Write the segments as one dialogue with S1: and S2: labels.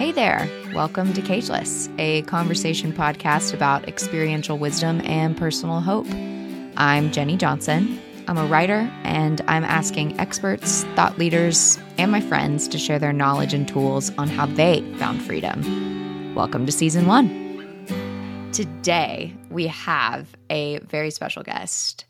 S1: Hey there, welcome to Cageless, a conversation podcast about experiential wisdom and personal hope. I'm Jenny Johnson. I'm a writer, and I'm asking experts, thought leaders, and my friends to share their knowledge and tools on how they found freedom. Welcome to Season 1. Today, we have a very special guest,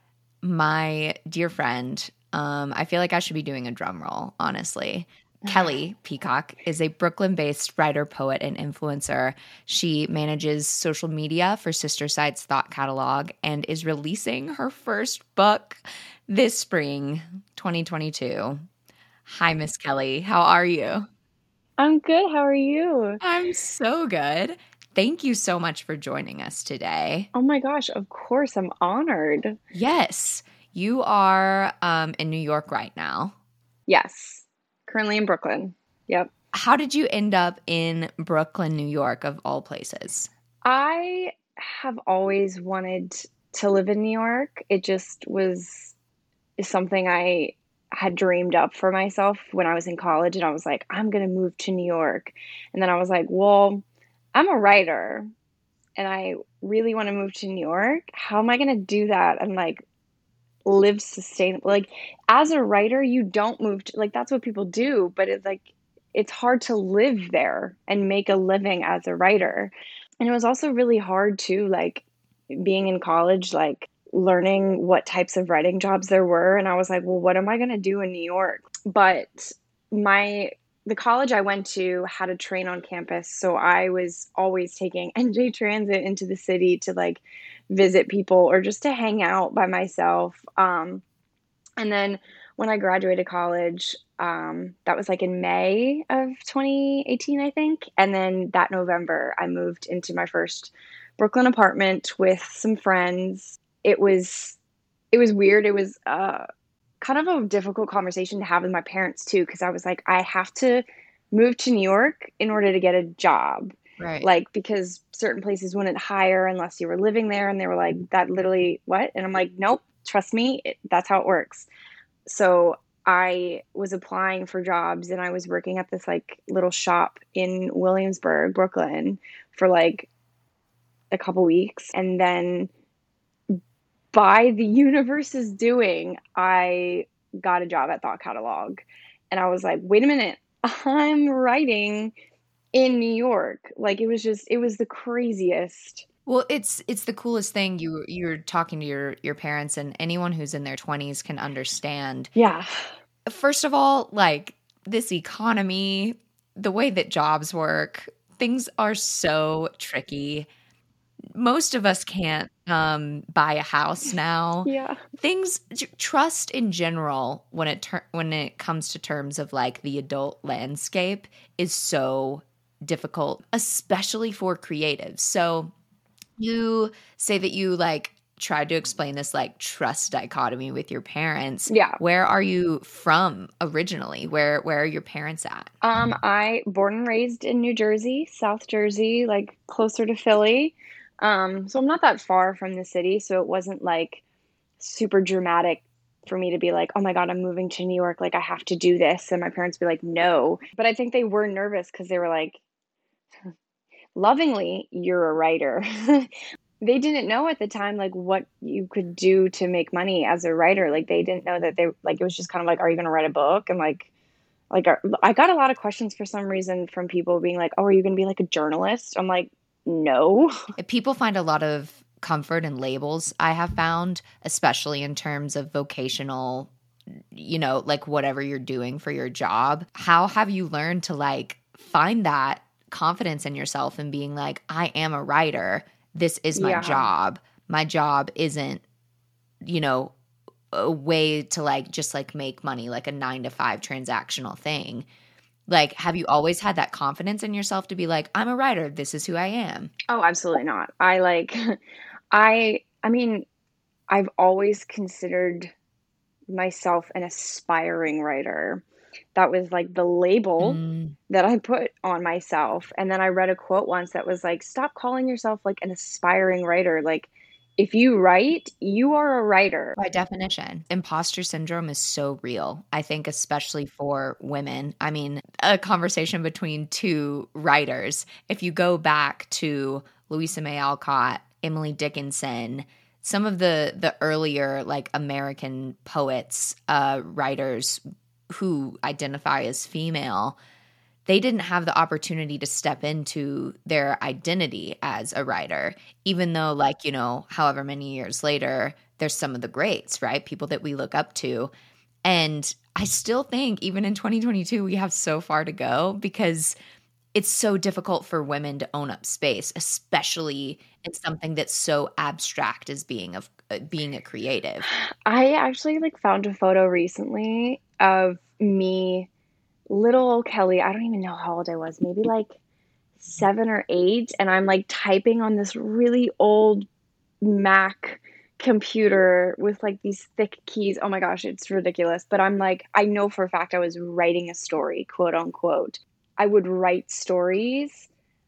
S1: my dear friend. I feel like I should be doing a drum roll, honestly. Kelly Peacock is a Brooklyn-based writer, poet, and influencer. She manages social media for Sister Sites Thought Catalog and is releasing her first book this spring, 2022. Hi, Miss Kelly. How are you?
S2: I'm good. How are you?
S1: I'm so good. Thank you so much for joining us today.
S2: Oh my gosh, of course. I'm honored.
S1: Yes, you are in New York right now.
S2: Yes. Currently in Brooklyn. Yep.
S1: How did you end up in Brooklyn, New York, of all places?
S2: I have always wanted to live in New York. It just was something I had dreamed up for myself when I was in college, and I was like, I'm going to move to New York. And then I was like, well, I'm a writer and I really want to move to New York. How am I going to do that and like live sustainable? Like, as a writer, you don't move to, like, that's what people do, but it's like it's hard to live there and make a living as a writer. And it was also really hard too, like being in college, like learning what types of writing jobs there were. And I was like, well, what am I going to do in New York? But the college I went to had a train on campus, so I was always taking NJ Transit into the city to like visit people or just to hang out by myself. And then when I graduated college, that was like in May of 2018, I think. And then that November, I moved into my first Brooklyn apartment with some friends. It was weird. It was kind of a difficult conversation to have with my parents too, because I was like, I have to move to New York in order to get a job.
S1: Right.
S2: Like, because certain places wouldn't hire unless you were living there. And they were like, that literally what? And I'm like, nope, trust me, that's how it works. So I was applying for jobs and I was working at this like little shop in Williamsburg, Brooklyn for like a couple weeks. And then by the universe's doing, I got a job at Thought Catalog. And I was like, wait a minute, I'm writing in New York. Like, it was the craziest.
S1: Well, it's the coolest thing. You're talking to your parents, and anyone who's in their 20s can understand.
S2: Yeah.
S1: First of all, like this economy, the way that jobs work, things are so tricky. Most of us can't buy a house now.
S2: Yeah.
S1: Trust in general when it comes to terms of like the adult landscape is so difficult, especially for creatives. So you say that you like tried to explain this like trust dichotomy with your parents.
S2: Yeah.
S1: Where are you from originally? Where are your parents at?
S2: I born and raised in New Jersey, South Jersey, like closer to Philly. So I'm not that far from the city, so it wasn't like super dramatic for me to be like, oh my God, I'm moving to New York, like I have to do this. And my parents be like, no. But I think they were nervous because they were like, lovingly, you're a writer. They didn't know at the time like what you could do to make money as a writer. Like they didn't know that they like, it was just kind of like, are you going to write a book? And like I got a lot of questions for some reason from people being like, oh, are you going to be like a journalist? I'm like, no.
S1: People find a lot of comfort in labels, I have found, especially in terms of vocational, like whatever you're doing for your job. How have you learned to like find that confidence in yourself and being like, I am a writer. This is my job. My job isn't, a way to like just like make money, like a 9-to-5 transactional thing. Like, have you always had that confidence in yourself to be like, I'm a writer, this is who I am?
S2: Oh, absolutely not. I mean, I've always considered myself an aspiring writer. That was like the label that I put on myself. And then I read a quote once that was like, stop calling yourself like an aspiring writer. Like, if you write, you are a writer.
S1: By definition, imposter syndrome is so real. I think especially for women. I mean, a conversation between two writers. If you go back to Louisa May Alcott, Emily Dickinson, some of the earlier like American poets, writers who identify as female, they didn't have the opportunity to step into their identity as a writer, even though, like, you know, however many years later, there's some of the greats, right? People that we look up to. And I still think, even in 2022, we have so far to go because it's so difficult for women to own up space, especially in something that's so abstract as being a creative.
S2: I actually like found a photo recently of me, little old Kelly. I don't even know how old I was, maybe like 7 or 8. And I'm like typing on this really old Mac computer with like these thick keys. Oh my gosh, it's ridiculous. But I'm like, I know for a fact I was writing a story, quote unquote. I would write stories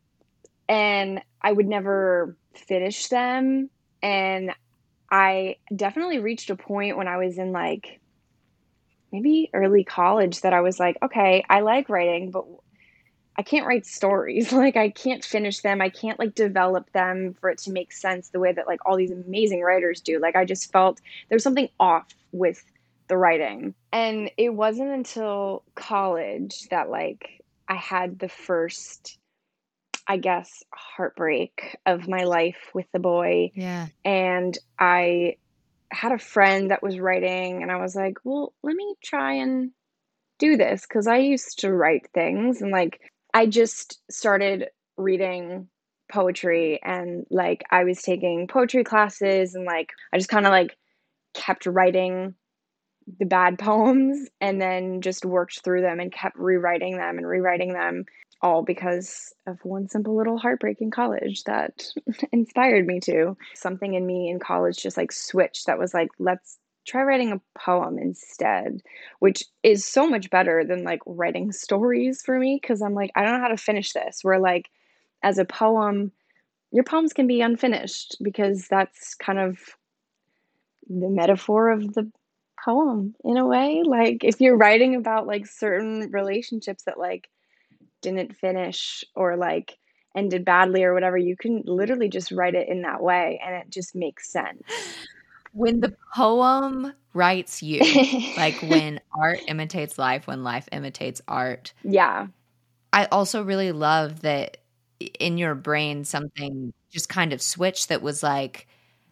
S2: and I would never finish them. And I definitely reached a point when I was in like maybe early college that I was like, okay, I like writing, but I can't write stories. Like I can't finish them. I can't like develop them for it to make sense the way that like all these amazing writers do. Like I just felt there's something off with the writing. And it wasn't until college that like I had the first, I guess, heartbreak of my life with the boy.
S1: Yeah.
S2: And I had a friend that was writing, and I was like, well, let me try and do this because I used to write things. And like, I just started reading poetry, and like, I was taking poetry classes, and like, I just kind of like kept writing the bad poems and then just worked through them and kept rewriting them, all because of one simple little heartbreak in college that inspired me to. Something in me in college just like switched that was like, let's try writing a poem instead, which is so much better than like writing stories for me because I'm like, I don't know how to finish this. Where like, as a poem, your poems can be unfinished because that's kind of the metaphor of the poem in a way. Like if you're writing about like certain relationships that like didn't finish or like ended badly or whatever, you can literally just write it in that way and it just makes sense.
S1: When the poem writes you, like when art imitates life, when life imitates art.
S2: Yeah.
S1: I also really love that in your brain something just kind of switched that was like,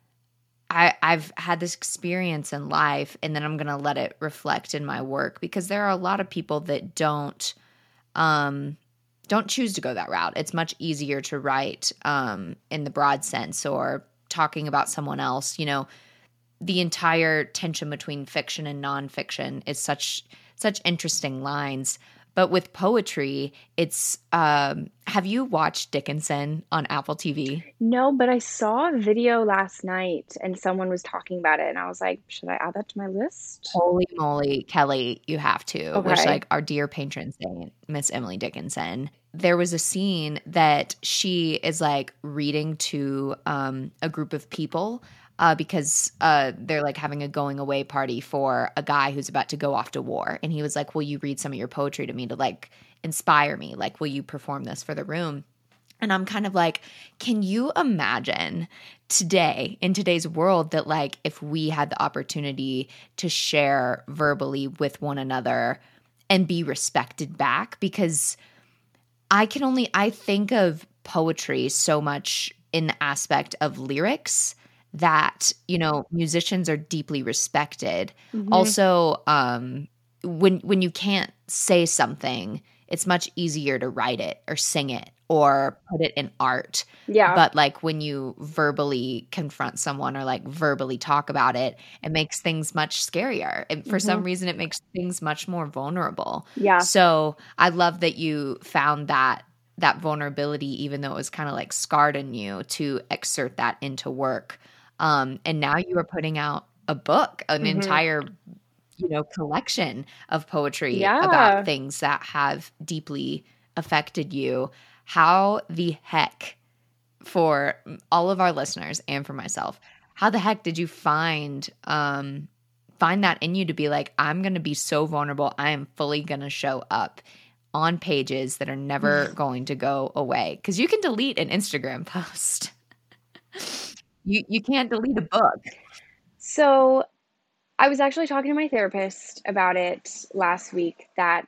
S1: I've had this experience in life and then I'm going to let it reflect in my work, because there are a lot of people that don't choose to go that route. It's much easier to write in the broad sense or talking about someone else. You know, the entire tension between fiction and nonfiction is such interesting lines. But with poetry, it's have you watched Dickinson on Apple TV?
S2: No, but I saw a video last night and someone was talking about it and I was like, should I add that to my list?
S1: Holy moly, Kelly, you have to.
S2: Okay.
S1: Which, like, our dear patron saint, Miss Emily Dickinson. There was a scene that she is like reading to a group of people because they're like having a going away party for a guy who's about to go off to war. And he was like, will you read some of your poetry to me to like inspire me? Like, will you perform this for the room? And I'm kind of like, can you imagine today, in today's world, that like if we had the opportunity to share verbally with one another and be respected back? Because I think of poetry so much in the aspect of lyrics that, you know, musicians are deeply respected.
S2: Mhm.
S1: Also, when you can't say something, it's much easier to write it or sing it or put it in art.
S2: Yeah.
S1: But like when you verbally confront someone or like verbally talk about it, it makes things much scarier. And for some reason, it makes things much more vulnerable.
S2: Yeah.
S1: So I love that you found that vulnerability, even though it was kind of like scarred in you, to exert that into work. And now you are putting out a book, an entire, you know, collection of poetry about things that have deeply affected you. How the heck, for all of our listeners and for myself, How the heck did you find that in you to be like, I'm going to be so vulnerable. I am fully going to show up on pages that are never going to go away? Because you can delete an Instagram post. You can't delete a book.
S2: So I was actually talking to my therapist about it last week, that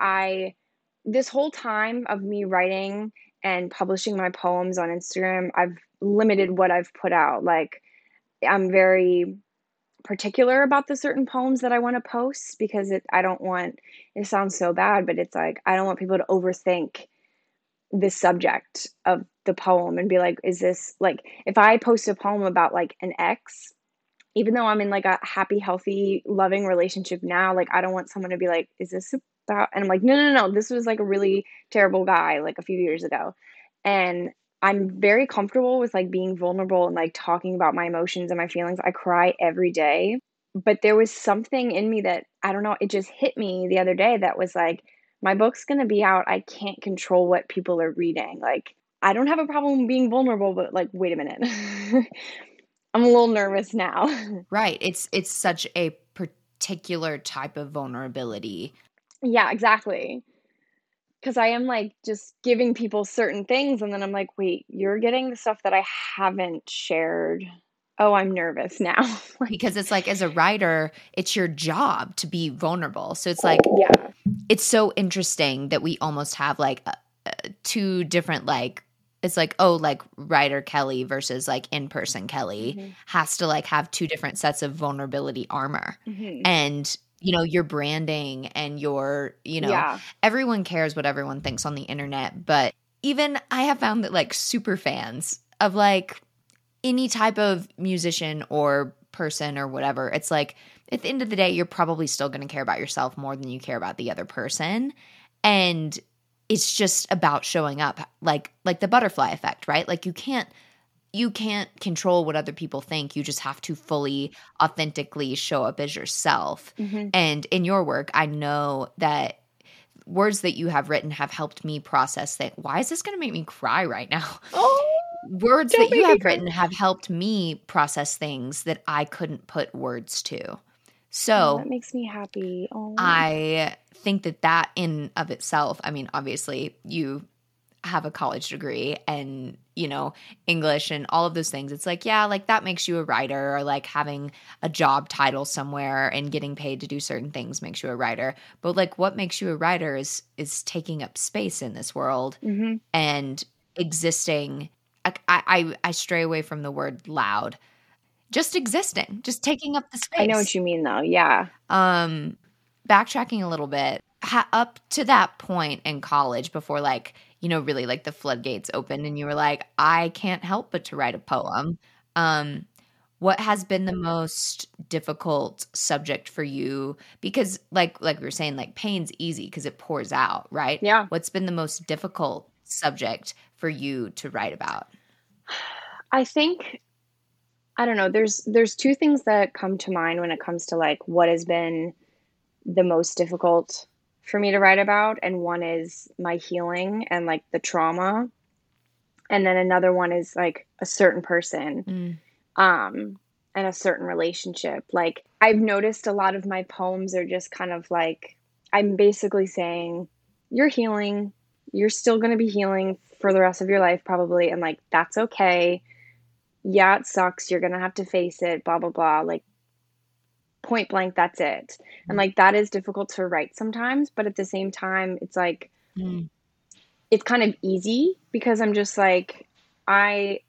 S2: this whole time of me writing and publishing my poems on Instagram, I've limited what I've put out. Like, I'm very particular about the certain poems that I want to post, because it sounds so bad, but it's like, I don't want people to overthink the subject of the poem and be like, is this like, if I post a poem about like an ex, even though I'm in like a happy, healthy, loving relationship now, like, I don't want someone to be like, is this about, and I'm like, no, this was like a really terrible guy like a few years ago. And I'm very comfortable with like being vulnerable and like talking about my emotions and my feelings. I cry every day. But there was something in me that, I don't know, it just hit me the other day that was like, my book's going to be out. I can't control what people are reading. Like, I don't have a problem being vulnerable, but like, wait a minute. I'm a little nervous now.
S1: Right. It's such a particular type of vulnerability.
S2: Yeah, exactly. Because I am like just giving people certain things, and then I'm like, wait, you're getting the stuff that I haven't shared. Oh, I'm nervous now.
S1: Because it's like, as a writer, it's your job to be vulnerable. So it's like,
S2: Yeah.
S1: it's so interesting that we almost have like two different, like, it's like, oh, like writer Kelly versus like in-person Kelly has to like have two different sets of vulnerability armor. And, you know, your branding and your, you know, everyone cares what everyone thinks on the internet. But even I have found that like super fans of like any type of musician or person or whatever, it's like at the end of the day, you're probably still going to care about yourself more than you care about the other person. And it's just about showing up, like the butterfly effect, right? Like you can't control what other people think. You just have to fully, authentically show up as yourself. And in your work, I know that words that you have written have helped me process that. Why is this going to make me cry right now? Words that you have written have helped me process things that I couldn't put words to. So
S2: that makes me happy.
S1: I think that in of itself, I mean, obviously you have a college degree and, you know, English and all of those things. It's like, yeah, like that makes you a writer, or like having a job title somewhere and getting paid to do certain things makes you a writer. But like what makes you a writer is taking up space in this world and existing. I stray away from the word loud. Just existing, just taking up the space.
S2: I know what you mean though. Yeah.
S1: Backtracking a little bit, up to that point in college before like, you know, really like the floodgates opened and you were like, I can't help but to write a poem. What has been the most difficult subject for you? Because like we were saying, like pain's easy because it pours out, right?
S2: Yeah.
S1: What's been the most difficult subject for you to write about?
S2: I think, I don't know, there's two things that come to mind when it comes to like what has been the most difficult for me to write about. And one is my healing and like the trauma. And then another one is like a certain person and a certain relationship. Like, I've noticed a lot of my poems are just kind of like, I'm basically saying, you're healing. You're still going to be healing for the rest of your life probably. And like, that's okay. Yeah, it sucks. You're going to have to face it, blah, blah, blah. Like, point blank, that's it. And like, that is difficult to write sometimes. But at the same time, it's like, it's kind of easy because I'm just like, I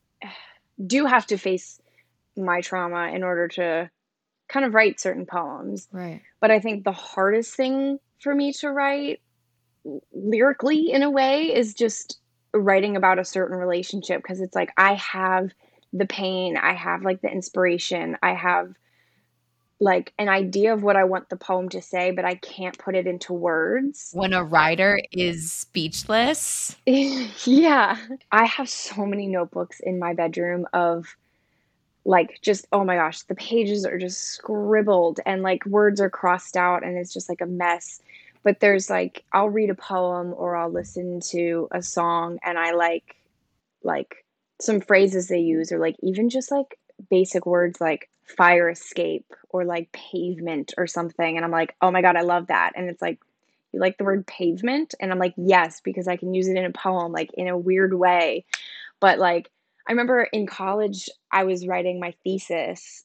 S2: do have to face my trauma in order to kind of write certain poems.
S1: Right.
S2: But I think the hardest thing for me to write lyrically in a way is just writing about a certain relationship, because it's like, I have the pain, I have like the inspiration, I have like an idea of what I want the poem to say, but I can't put it into words.
S1: When a writer is speechless.
S2: Yeah. I have so many notebooks in my bedroom of like, just, oh my gosh, the pages are just scribbled and like words are crossed out and it's just like a mess. But there's like, I'll read a poem or I'll listen to a song and I like some phrases they use, or like even just like basic words like fire escape or like pavement or something. And I'm like, oh my God, I love that. And it's like, you like the word pavement? And I'm like, yes, because I can use it in a poem, like in a weird way. But like, I remember in college, I was writing my thesis,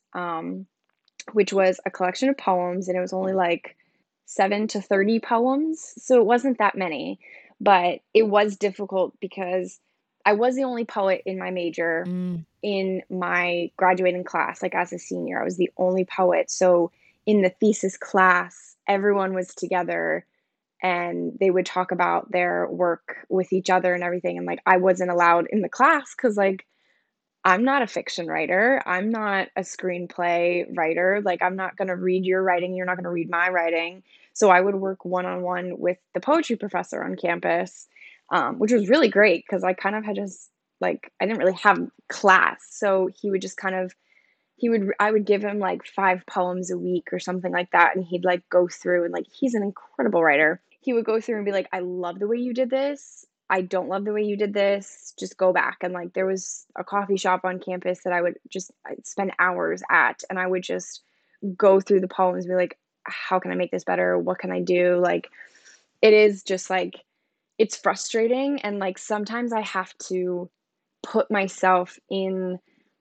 S2: which was a collection of poems, and it was only like 7 to 30 poems. So it wasn't that many, but it was difficult because I was the only poet in my major
S1: Mm.
S2: in my graduating class. Like as a senior, I was the only poet. So in the thesis class, everyone was together and they would talk about their work with each other and everything. And like I wasn't allowed in the class because like I'm not a fiction writer. I'm not a screenplay writer. Like, I'm not going to read your writing. You're not going to read my writing. So I would work one on one with the poetry professor on campus, which was really great because I kind of had just like, I didn't really have class. So he would just kind of, I would give him like 5 poems a week or something like that. And he'd like go through and like, he's an incredible writer. He would go through and be like, I love the way you did this. I don't love the way you did this. Just go back. And like, there was a coffee shop on campus that I'd spend hours at. And I would just go through the poems and be like, how can I make this better? What can I do? Like, it is just like, it's frustrating. And like, sometimes I have to put myself in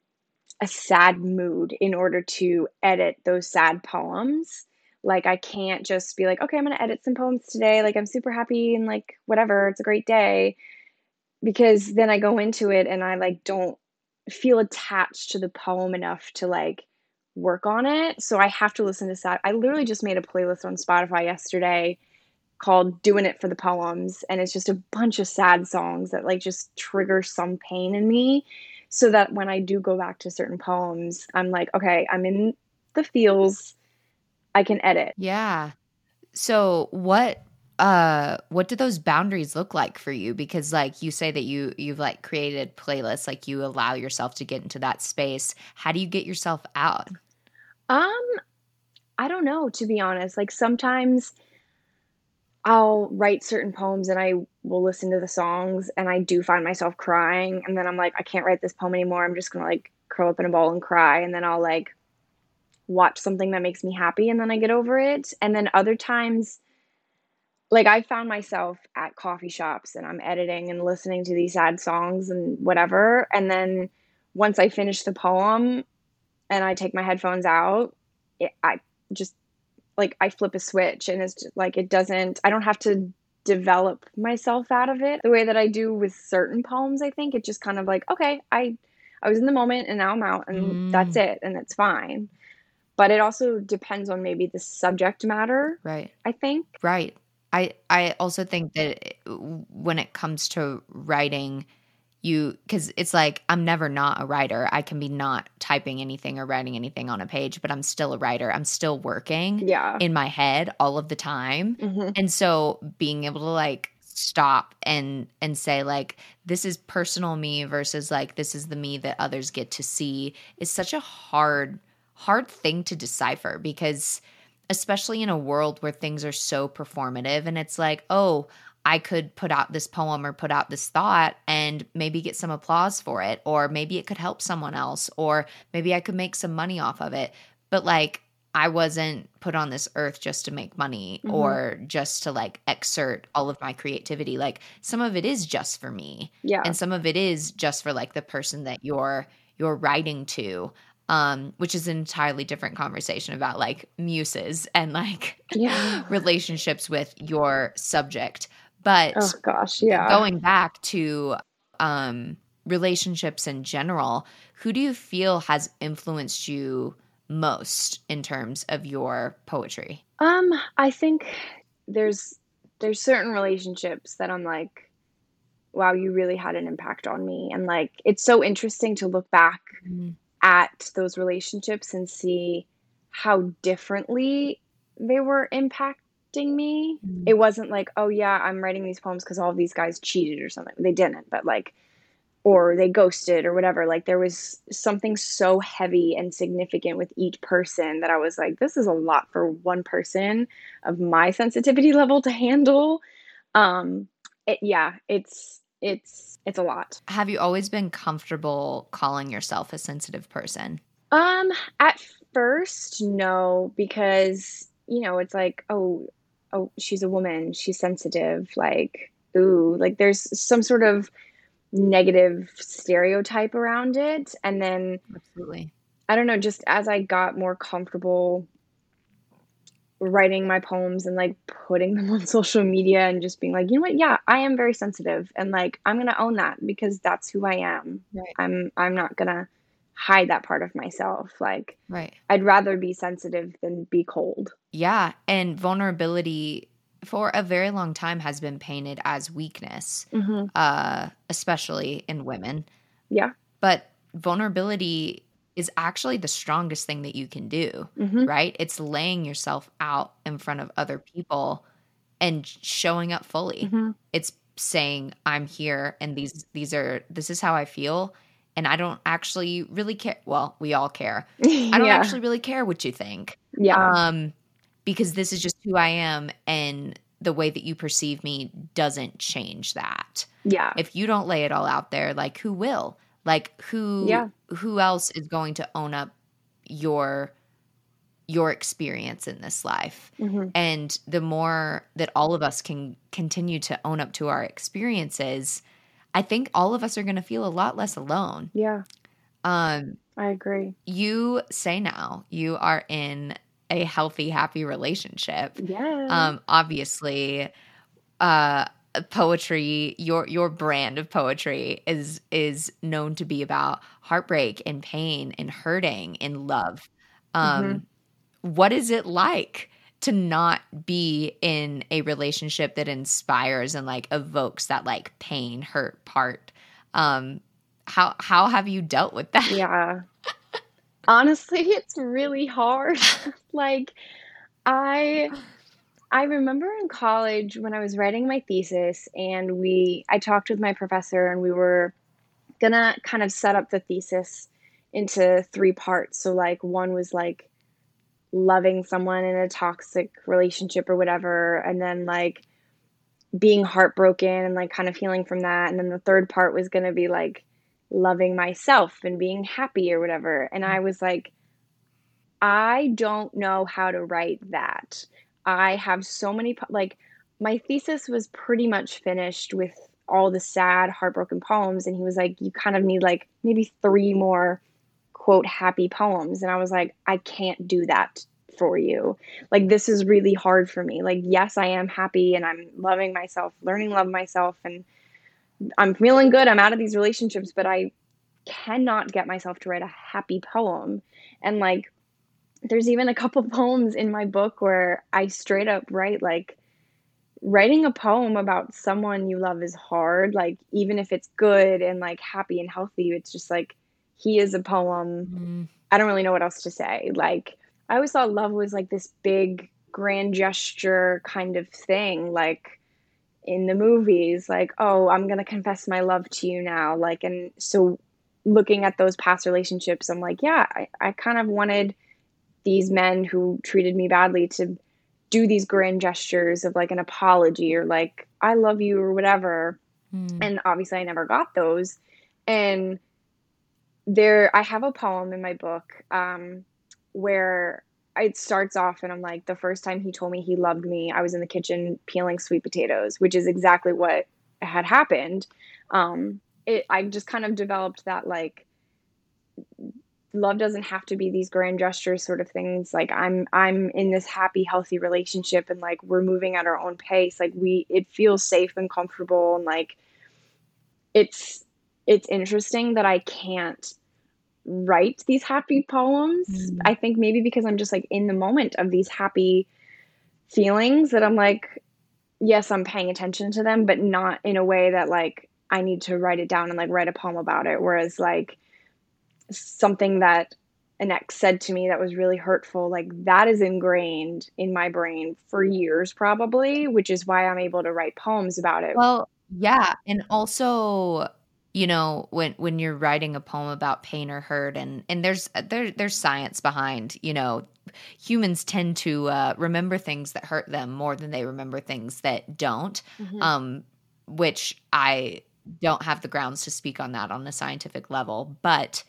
S2: a sad mood in order to edit those sad poems. Like I can't just be like, okay, I'm going to edit some poems today. Like I'm super happy and like whatever, it's a great day, because then I go into it and I like don't feel attached to the poem enough to like work on it. So I have to listen to sad. I literally just made a playlist on Spotify yesterday called Doing It for the Poems, and it's just a bunch of sad songs that like just trigger some pain in me, so that when I do go back to certain poems, I'm like, okay, I'm in the feels, I can edit.
S1: Yeah. So what do those boundaries look like for you? Because like you say that you've like created playlists, like you allow yourself to get into that space. How do you get yourself out?
S2: Um, I don't know, to be honest. Like sometimes I'll write certain poems and I will listen to the songs and I do find myself crying, and then I'm like, I can't write this poem anymore. I'm just gonna like curl up in a ball and cry, and then I'll like watch something that makes me happy and then I get over it. And then other times, like I found myself at coffee shops and I'm editing and listening to these sad songs and whatever. And then once I finish the poem and I take my headphones out, I just like I flip a switch and it's just, like it doesn't, I don't have to develop myself out of it the way that I do with certain poems. I think it's just kind of like, okay, I was in the moment and now I'm out and that's
S1: Mm,
S2: it and it's fine. But it also depends on maybe the subject matter,
S1: right.
S2: I think.
S1: Right. I also think that when it comes to writing, because it's like I'm never not a writer. I can be not typing anything or writing anything on a page, but I'm still a writer. I'm still working
S2: Yeah.
S1: in my head all of the time.
S2: Hmm.
S1: And so being able to like stop and say like this is personal me versus like this is the me that others get to see is such a hard thing to decipher, because especially in a world where things are so performative and it's like, oh, I could put out this poem or put out this thought and maybe get some applause for it, or maybe it could help someone else, or maybe I could make some money off of it. But like, I wasn't put on this earth just to make money
S2: Hmm.
S1: or just to like exert all of my creativity. Like some of it is just for me
S2: Yeah.
S1: and some of it is just for like the person that you're writing to. Which is an entirely different conversation about like muses and like
S2: Yeah.
S1: relationships with your subject. But
S2: Oh gosh. Yeah.
S1: going back to relationships in general, who do you feel has influenced you most in terms of your poetry?
S2: I think there's certain relationships that I'm like, wow, you really had an impact on me. And like it's so interesting to look back
S1: Mm,
S2: at those relationships and see how differently they were impacting me.
S1: mm,
S2: It wasn't like, oh yeah, I'm writing these poems because all of these guys cheated or something. They didn't, but like, or they ghosted or whatever. Like there was something so heavy and significant with each person that I was like, this is a lot for one person of my sensitivity level to handle. Yeah, it's it's a lot.
S1: Have you always been comfortable calling yourself a sensitive person?
S2: At first, no, because, it's like, oh, she's a woman, she's sensitive, like, ooh, like there's some sort of negative stereotype around it. And then
S1: Absolutely.
S2: I don't know, just as I got more comfortable writing my poems and like putting them on social media and just being like, you know what? Yeah, I am very sensitive and like I'm going to own that because that's who I am.
S1: Right.
S2: I'm not going to hide that part of myself. Like
S1: Right.
S2: I'd rather be sensitive than be cold.
S1: Yeah, and vulnerability for a very long time has been painted as weakness,
S2: Mhm.
S1: especially in women.
S2: Yeah.
S1: But vulnerability is actually the strongest thing that you can do,
S2: Mhm.
S1: right? It's laying yourself out in front of other people and showing up fully.
S2: Mhm.
S1: It's saying, I'm here and this is how I feel. And I don't actually really care. Well, we all care. I don't
S2: Yeah.
S1: actually really care what you think.
S2: Yeah.
S1: Because this is just who I am, and the way that you perceive me doesn't change that.
S2: Yeah.
S1: If you don't lay it all out there, like who will? Like
S2: Yeah.
S1: who else is going to own up your experience in this life?
S2: Mhm.
S1: And the more that all of us can continue to own up to our experiences, I think all of us are going to feel a lot less alone.
S2: Yeah.
S1: Um,
S2: I agree.
S1: you say now you are in a healthy, happy relationship.
S2: Yeah.
S1: Obviously, poetry, your brand of poetry is known to be about heartbreak and pain and hurting and love.
S2: Mhm.
S1: What is it like to not be in a relationship that inspires and like evokes that like pain, hurt part? How have you dealt with that?
S2: Yeah. Honestly, it's really hard. Like I I remember in college when I was writing my thesis and I talked with my professor and we were gonna kind of set up the thesis into three parts. So like one was like loving someone in a toxic relationship or whatever, and then like being heartbroken and like kind of healing from that. And then the third part was gonna be like loving myself and being happy or whatever. And I was like, I don't know how to write that. I have so many like my thesis was pretty much finished with all the sad, heartbroken poems, and he was like, "You kind of need like maybe 3 more quote happy poems." And I was like, "I can't do that for you. Like this is really hard for me. Like yes, I am happy and I'm loving myself, learning to love myself and I'm feeling good. I'm out of these relationships, but I cannot get myself to write a happy poem." And like there's even a couple poems in my book where I straight up write, like, writing a poem about someone you love is hard, like, even if it's good and, like, happy and healthy, it's just, like, he is a poem.
S1: Mm,
S2: I don't really know what else to say, like, I always thought love was, like, this big grand gesture kind of thing, like, in the movies, like, "Oh, I'm gonna confess my love to you now," like, and so looking at those past relationships, I'm like, "Yeah, I kind of wanted these men who treated me badly to do these grand gestures of like an apology or like I love you or whatever."
S1: mm.
S2: And obviously I never got those. And there I have a poem in my book where it starts off and I'm like, the first time he told me he loved me, I was in the kitchen peeling sweet potatoes, which is exactly what had happened. I just kind of developed that like love doesn't have to be these grand gestures sort of things. Like I'm in this happy healthy relationship and like we're moving at our own pace, like we it feels safe and comfortable. And like it's it's interesting that I can't write these happy poems.
S1: Mm.
S2: I think maybe because I'm just like in the moment of these happy feelings that I'm like, yes, I'm paying attention to them, but not in a way that like I need to write it down and like write a poem about it. Whereas like something that an ex said to me that was really hurtful, like that is ingrained in my brain for years probably, which is why I'm able to write poems about it.
S1: Well, yeah, and also, when you're writing a poem about pain or hurt, and there's science behind, humans tend to remember things that hurt them more than they remember things that don't,
S2: Mhm.
S1: um, which I don't have the grounds to speak on that on a scientific level, but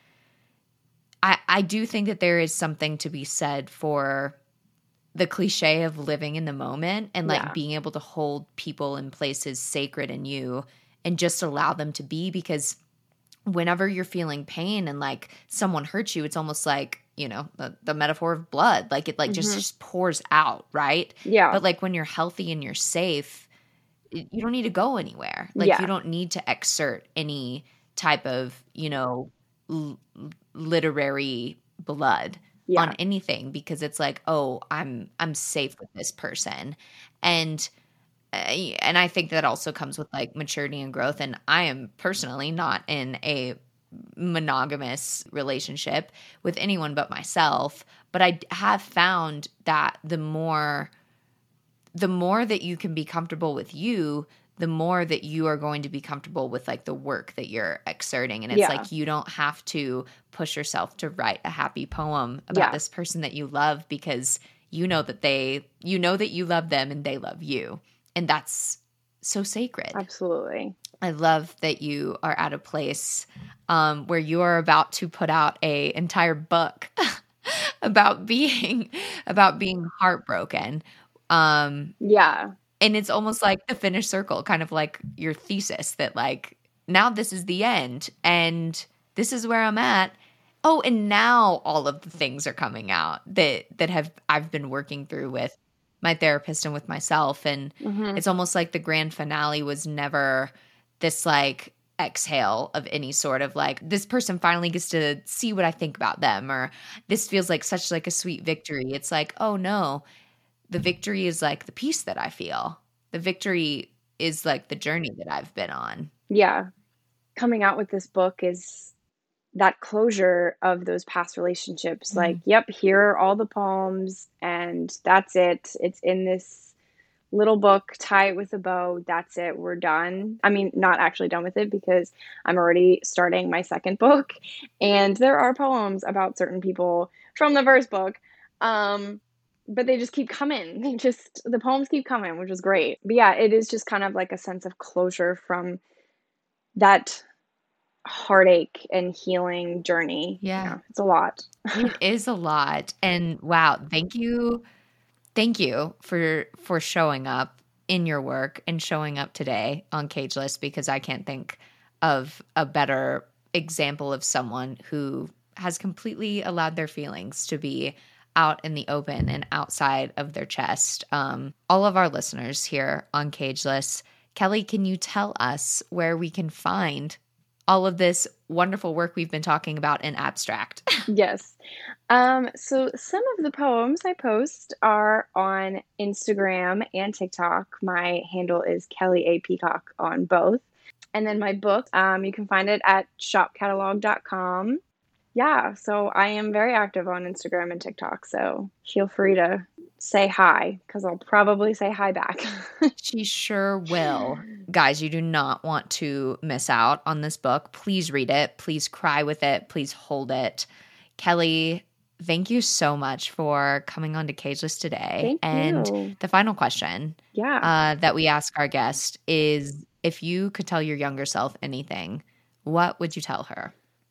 S1: I do think that there is something to be said for the cliche of living in the moment and like being able to hold people and places sacred in you and just allow them to be, because whenever you're feeling pain and like someone hurts you, it's almost like, you know, the metaphor of blood, like it like just pours out, right?
S2: Yeah.
S1: But like when you're healthy and you're safe, you don't need to go anywhere. Like you don't need to exert any type of, you know, literary blood on anything, because it's like, oh, I'm safe with this person. And I think that also comes with like maturity and growth. And I am personally not in a monogamous relationship with anyone but myself, but I have found that the more that you can be comfortable with you, the more that you are going to be comfortable with like the work that you're exerting. And it's like, you don't have to push yourself to write a happy poem about this person that you love, because you know that you love them and they love you. And that's so sacred.
S2: Absolutely.
S1: I love that you are at a place where you are about to put out a entire book about being heartbroken. And it's almost like the finished circle, kind of like your thesis, that like, now this is the end and this is where I'm at. Oh, and now all of the things are coming out that I've been working through with my therapist and with myself. And it's almost like the grand finale was never this like exhale of any sort of like, this person finally gets to see what I think about them, or this feels like such like a sweet victory. It's like, oh no, the victory is like the peace that I feel. The victory is like the journey that I've been on.
S2: Yeah. Coming out with this book is that closure of those past relationships. Like, yep, here are all the poems and that's it. It's in this little book, tie it with a bow. That's it. We're done. I mean, not actually done with it, because I'm already starting my second book and there are poems about certain people from the first book. But they just keep coming. The poems keep coming, which is great. But yeah, it is just kind of like a sense of closure from that heartache and healing journey.
S1: Yeah.
S2: It's a lot.
S1: It is a lot. And wow, thank you for showing up in your work and showing up today on Cageless, because I can't think of a better example of someone who has completely allowed their feelings to be out in the open and outside of their chest. All of our listeners here on Cageless, Kelly, can you tell us where we can find all of this wonderful work we've been talking about in abstract?
S2: Yes. So some of the poems I post are on Instagram and TikTok. My handle is Kelly A. Peacock on both. And then my book, you can find it at shopcatalog.com. Yeah, so I am very active on Instagram and TikTok, so feel free to say hi, because I'll probably say hi back.
S1: She sure will. Guys, you do not want to miss out on this book. Please read it. Please cry with it. Please hold it. Kelly, thank you so much for coming on to Cageless today.
S2: Thank you.
S1: The final question that we ask our guest is, if you could tell your younger self anything, what would you tell her?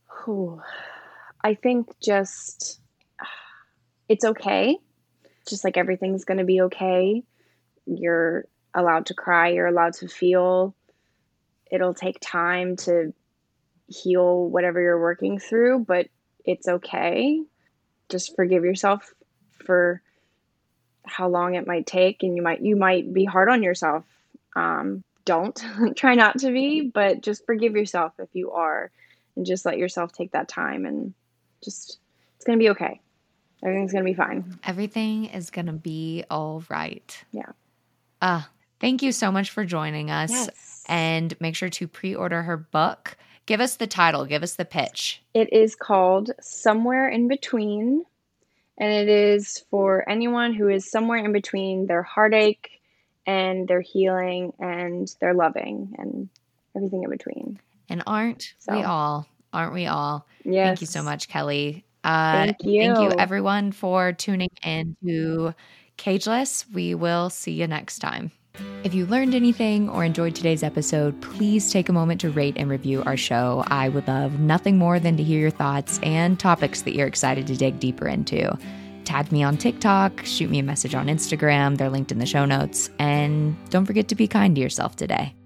S2: I think just, it's okay. Just like everything's going to be okay. You're allowed to cry. You're allowed to feel. It'll take time to heal whatever you're working through, but it's okay. Just forgive yourself for how long it might take, and you might be hard on yourself. Don't try not to be, but just forgive yourself if you are, and just let yourself take that time, and just, it's going to be okay. Everything's going to be fine.
S1: Everything is going to be all right.
S2: Yeah.
S1: Thank you so much for joining us.
S2: Yes.
S1: And make sure to pre-order her book. Give us the title. Give us the pitch.
S2: It is called Somewhere in Between. And it is for anyone who is somewhere in between their heartache and their healing and their loving and everything in between.
S1: And aren't we all?
S2: Yes.
S1: Thank you so much, Kelly.
S2: Thank you.
S1: Thank you, everyone, for tuning in to Cageless. We will see you next time. If you learned anything or enjoyed today's episode, please take a moment to rate and review our show. I would love nothing more than to hear your thoughts and topics that you're excited to dig deeper into. Tag me on TikTok, shoot me a message on Instagram. They're linked in the show notes. And don't forget to be kind to yourself today.